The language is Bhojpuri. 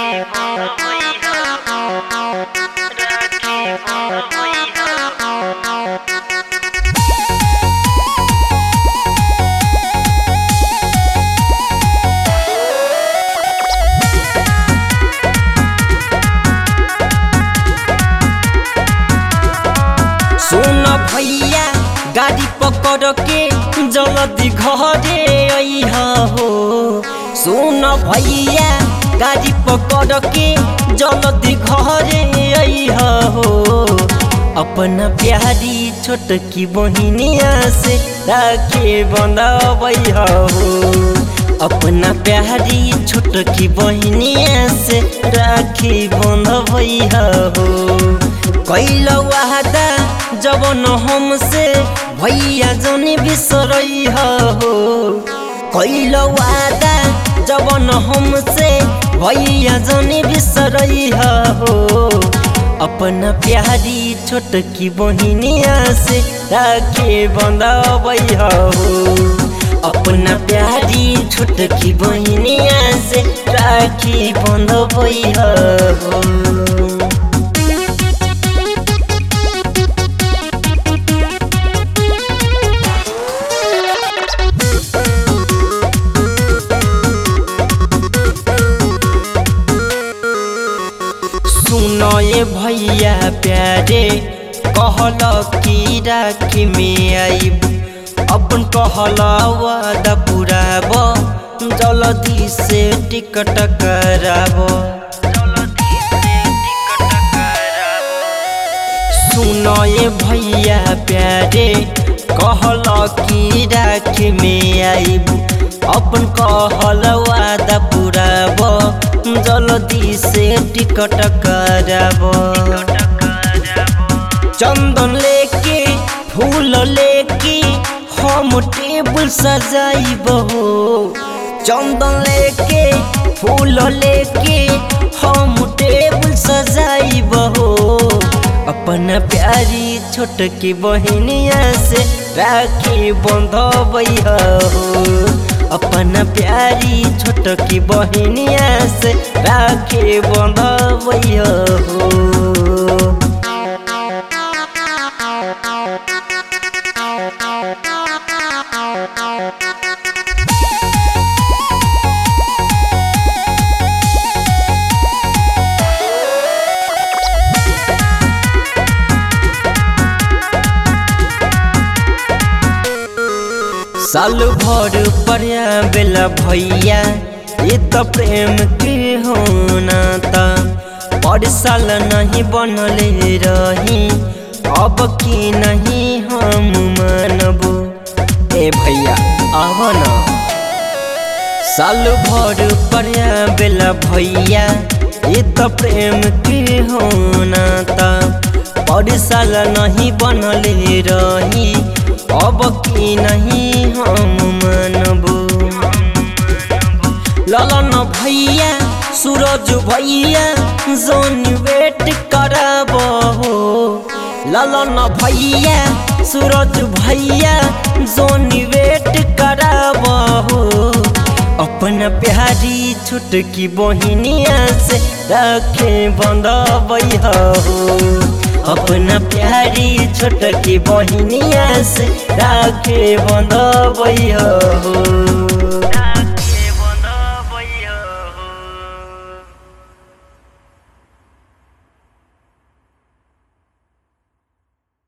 सुन भैया गाड़ी पकड़ के जल्दी घरे अइहा हो। सुन भैया गाड़ी पकड़ के जल्दी घरे अइहा हो। अपना प्यारी छोटकी बहिनिया से राखे बंधावैहा हो। अपना प्यारी छोटकी बहिनिया से राखे बंधावैहा हो। कैल वादा जवन हमसे भैया जनी बिसरैहा हो। कैल वादा जवन हमसे भैया जनी बिसरैहा हो। अपना प्यारी छोटकी बहिनिया से राखे बंधावैहा हो। अपना प्यारी छोटकी बहिनिया से राखे बंधावैहा हो। सुनए भैया प्यारे कहल की राखी में आइब। अपन कहल वादा पुराब जल्दी से टिकट कराब। सुनए भैया प्यारे कहल की राखी में आइब। अपन कहल वादा पुराब जल्दी से टिकट कराब। चंदन लेके फूल लेके हम टेबल सजाइब हो। चंदन लेके फूल लेके हम टेबल सजाइब हो। अपना प्यारी छोटकी बहिनिया से राखी बंधावैहा हो। अपना प्यारी छोटकी बहिनिया से राखी बंधावैहा हो। साल भर पर्या बेला भैया ये तो प्रेम के होना था। पर साल नहीं बनले रही अब की नहीं हम मानबो। ए भैया आव ना। साल भर पर्या बेला भैया ये तो प्रेम के होना था। पर साल नहीं बनले रही अब की नहीं हम मानबो। ललन भैया सूरज भैया जोन वेट कराब हो। ललन भैया सूरज भैया जोन वेट कराब हो। अपना प्यारी छोटकी बहिनिया से राखे बंधावैहा हो। अपना प्यारी छोटकी बहिनिया से राखे बंधावैहा हो।